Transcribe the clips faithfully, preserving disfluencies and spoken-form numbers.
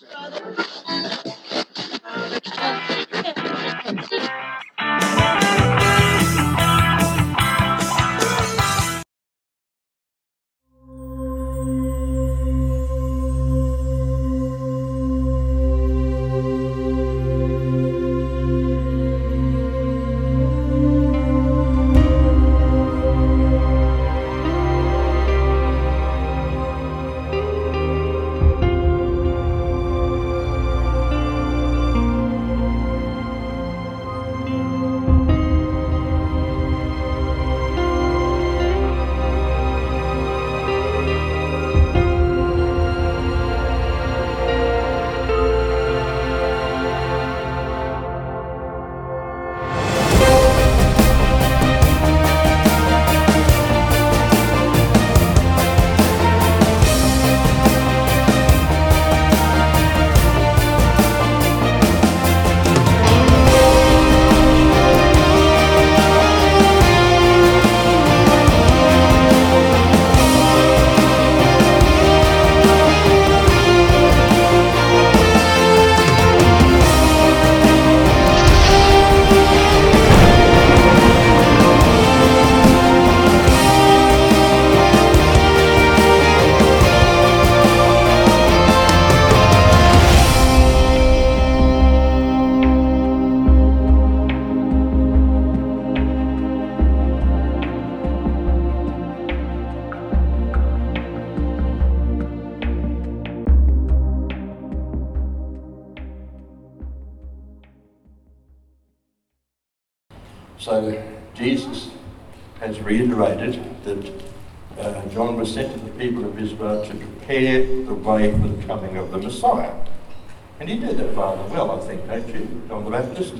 So Jesus has reiterated that uh, John was sent to the people of Israel to prepare the way for the coming of the Messiah. And he did that rather well, I think, don't you, John the Baptist?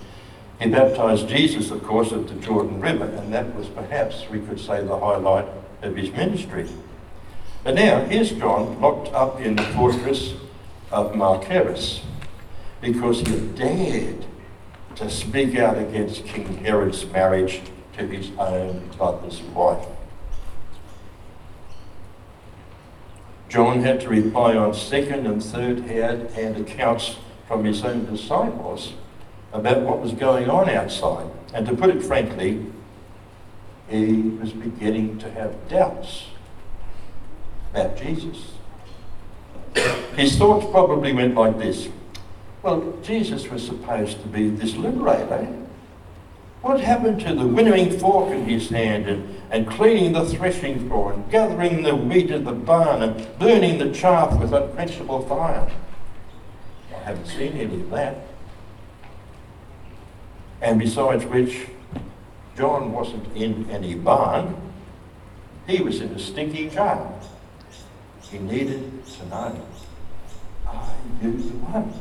He baptised Jesus, of course, at the Jordan River, and that was perhaps, we could say, the highlight of his ministry. But now, here's John locked up in the fortress of Machaerus because he dared to speak out against King Herod's marriage to his own brother's wife. John had to rely on second and third hand accounts from his own disciples about what was going on outside. And to put it frankly, he was beginning to have doubts about Jesus. His thoughts probably went like this. Well, Jesus was supposed to be this liberator. What happened to the winnowing fork in his hand and, and cleaning the threshing floor and gathering the wheat at the barn and burning the chaff with unquenchable fire? I haven't seen any of that. And besides which, John wasn't in any barn. He was in a stinky jar. He needed to know, are you the one?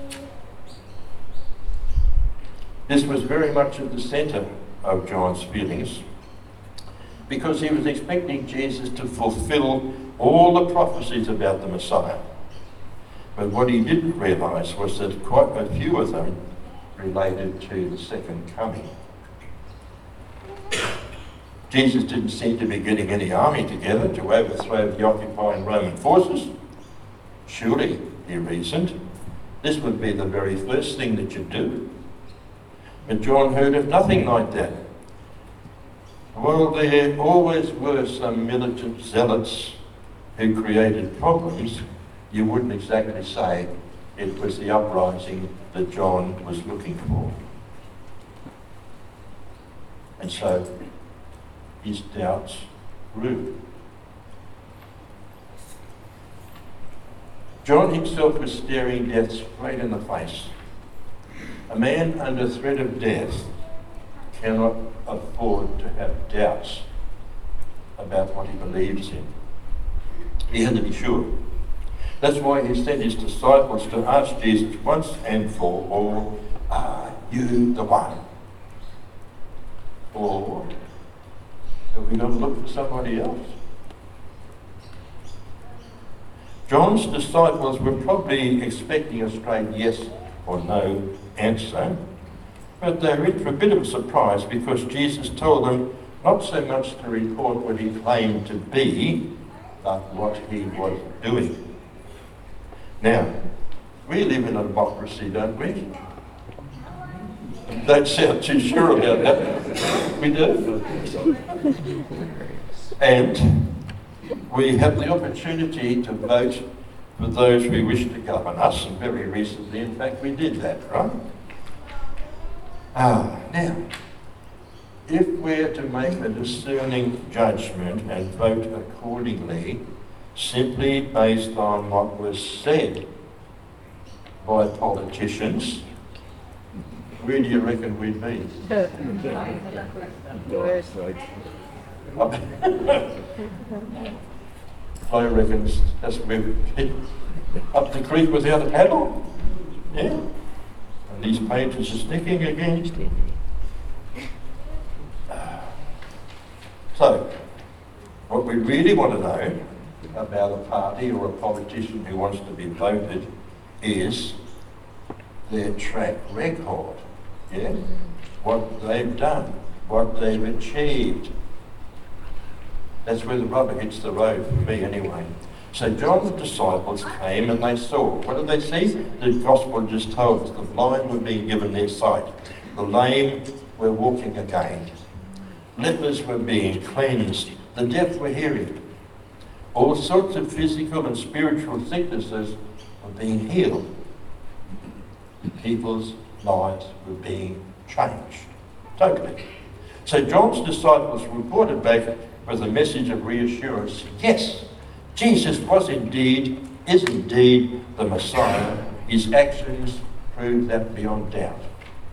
This was very much at the centre of John's feelings because he was expecting Jesus to fulfil all the prophecies about the Messiah. But what he didn't realise was that quite a few of them related to the second coming. Jesus didn't seem to be getting any army together to overthrow the occupying Roman forces. Surely, he reasoned, this would be the very first thing that you'd do. But John heard of nothing like that. Well, there always were some militant zealots who created problems. You wouldn't exactly say it was the uprising that John was looking for. And so his doubts grew. John himself was staring death straight in the face. A man under threat of death cannot afford to have doubts about what he believes in. He had to be sure. That's why he sent his disciples to ask Jesus once and for all, are you the one? Or have we got to look for somebody else? John's disciples were probably expecting a straight yes or no answer, but they were in for a bit of a surprise because Jesus told them not so much to report what he claimed to be, but what he was doing. Now, We live in a democracy, don't we? Don't sound too sure about that. We do. And we have the opportunity to vote for those we wish to govern us, and very recently, in fact, we did that, right? Ah, now, if we're to make a discerning judgment and vote accordingly, simply based on what was said by politicians, where do you reckon we'd be? I reckon that's where we'd be. Up the creek without a paddle? Yeah? And these pages are sticking again. So, what we really want to know about a party or a politician who wants to be voted is their track record, yeah? What they've done, what they've achieved. That's where the rubber hits the road for me anyway. So John's disciples came and they saw. What did they see? The gospel just told us the blind were being given their sight. The lame were walking again. Lepers were being cleansed. The deaf were hearing. All sorts of physical and spiritual sicknesses were being healed. People's lives were being changed. Totally. So John's disciples reported back with a message of reassurance. Yes, Jesus was indeed, is indeed the Messiah. His actions prove that beyond doubt.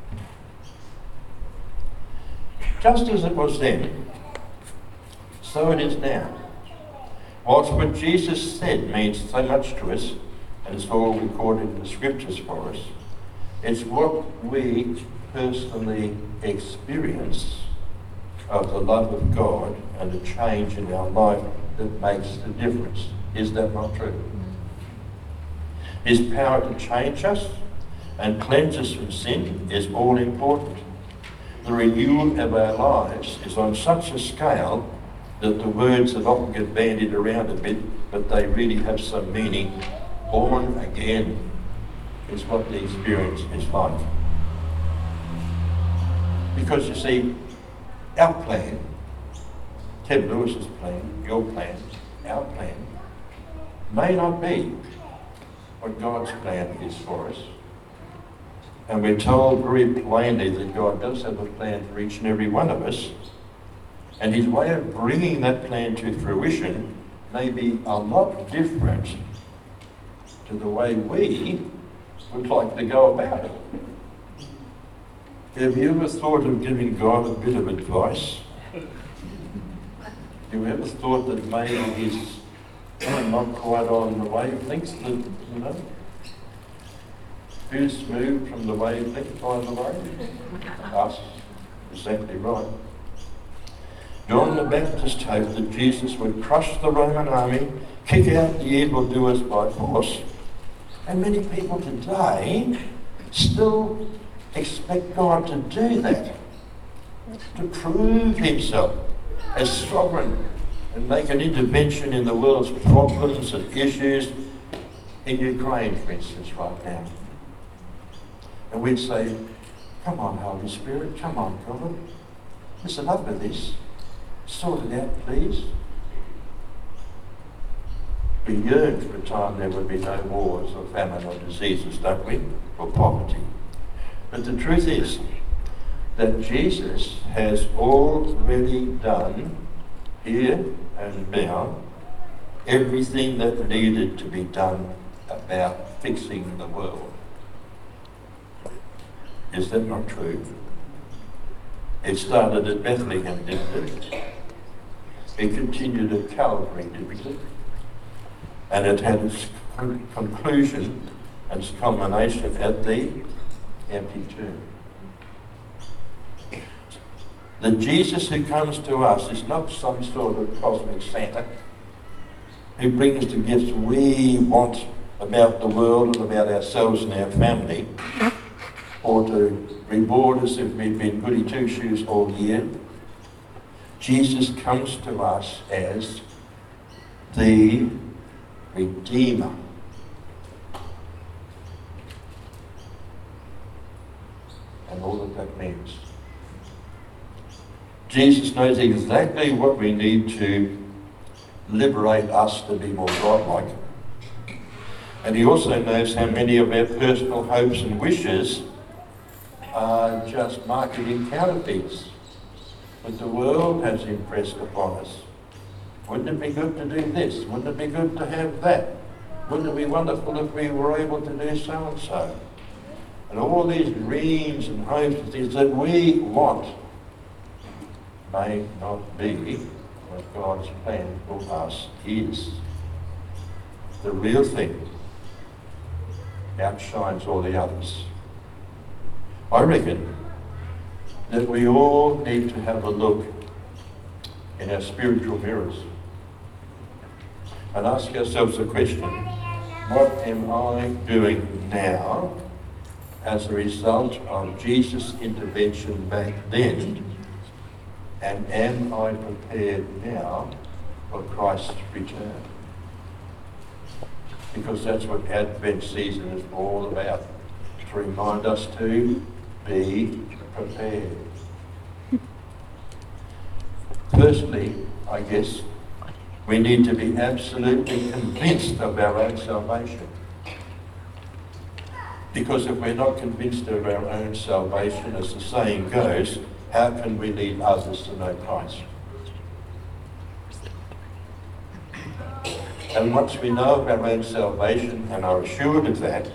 Just as it was then, so it is now. Whilst what Jesus said means so much to us, and it's all recorded in the scriptures for us, it's what we personally experience of the love of God and the change in our life that makes the difference. Is that not true? His power to change us and cleanse us from sin is all important. The renewal of our lives is on such a scale that the words that often get bandied around a bit, but they really have some meaning. Born again is what the experience is like. Because you see, our plan, Ted Lewis's plan, your plan, our plan, may not be what God's plan is for us. And we're told very plainly that God does have a plan for each and every one of us. And his way of bringing that plan to fruition may be a lot different to the way we would like to go about it. Have you ever thought of giving God a bit of advice? Have you ever thought that maybe he's not quite on the wavelengths that, you know? Who's moved from the wavelength, by the way? Us. Exactly right. John the Baptist hoped that Jesus would crush the Roman army, kick out the evildoers by force. And many people today still expect God to do that, to prove himself as sovereign and make an intervention in the world's problems and issues, in Ukraine, for instance, right now. And we'd say, come on, Holy Spirit, come on, God, there's enough of this. Sort it out, please. We yearn for a time there would be no wars or famine or diseases, don't we? Or poverty. But the truth is that Jesus has already done here and now everything that needed to be done about fixing the world. Is that not true? It started at Bethlehem, didn't it? It continued at Calvary, didn't it? And it had its con- conclusion and its culmination at the empty tomb. The Jesus who comes to us is not some sort of cosmic Santa who brings the gifts we want about the world and about ourselves and our family, or to reward us if we've been goody two-shoes all year. Jesus comes to us as the Redeemer. and all that that means. Jesus knows exactly what we need to liberate us to be more godlike. And he also knows how many of our personal hopes and wishes are just marketing counterfeits that the world has impressed upon us. Wouldn't it be good to do this? Wouldn't it be good to have that? Wouldn't it be wonderful if we were able to do so and so? And all these dreams and hopes and things that we want may not be what God's plan for us is. The real thing outshines all the others. I reckon that we all need to have a look in our spiritual mirrors and ask ourselves the question, what am I doing now as a result of Jesus' intervention back then, and am I prepared now for Christ's return? Because that's what Advent season is all about, to remind us to be prepared. Firstly, I guess, we need to be absolutely convinced of our own salvation. Because if we're not convinced of our own salvation, as the saying goes, how can we lead others to know Christ? And once we know of our own salvation and are assured of that,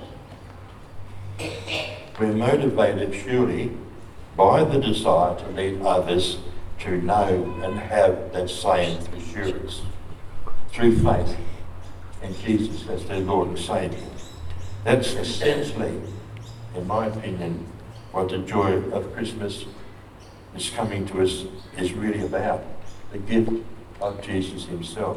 we're motivated surely by the desire to lead others to know and have that same assurance through faith in Jesus as their Lord and Saviour. That's essentially, in my opinion, what the joy of Christmas is coming to us is really about, the gift of Jesus himself.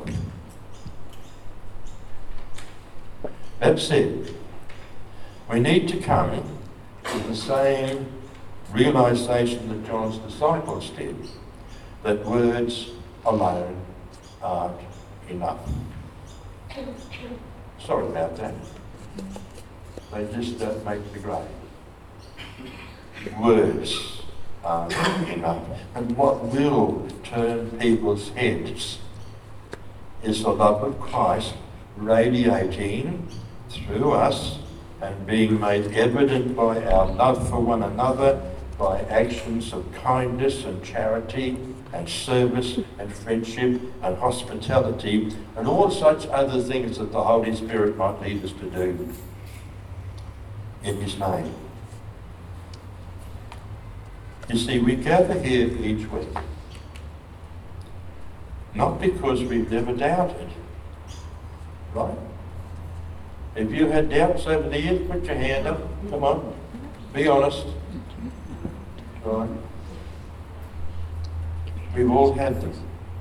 That said, we need to come to the same realisation that John's disciples did, that words alone aren't enough. Sorry about that. They just don't make the grade. Words aren't enough. And what will turn people's heads is the love of Christ radiating through us and being made evident by our love for one another, by actions of kindness and charity and service and friendship and hospitality and all such other things that the Holy Spirit might lead us to do in his name. You see, we gather here each week not because we've never doubted, right? If you had doubts over the years, put your hand up. Come on, be honest. Right? We've all had them.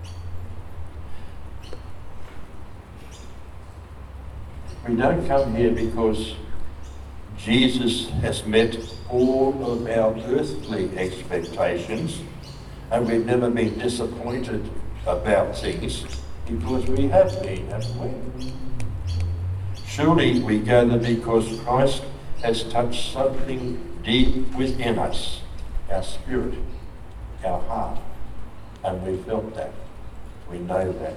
We don't come here because Jesus has met all of our earthly expectations and we've never been disappointed about things, because we have been, haven't we? Surely we gather because Christ has touched something deep within us, our spirit, our heart, and we felt that. We know that.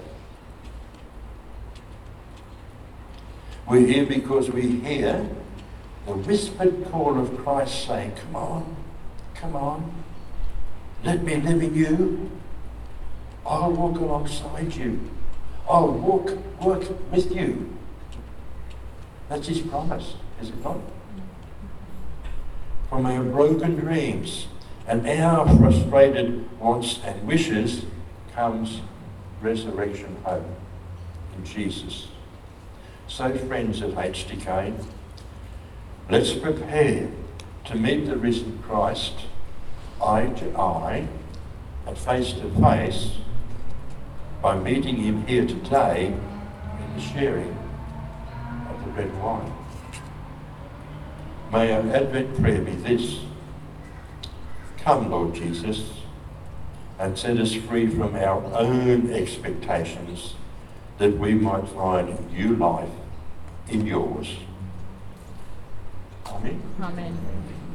We're here because we hear the whispered call of Christ saying, come on, come on, let me live in you. I'll walk alongside you. I'll walk, work with you. That's his promise, is it not? From our broken dreams and our frustrated wants and wishes comes resurrection hope in Jesus. So friends at H D K, let's prepare to meet the risen Christ eye to eye and face to face by meeting him here today in the sharing of the red wine. May our Advent prayer be this: come, Lord Jesus, and set us free from our own expectations, that we might find new life in yours. Amen. Amen.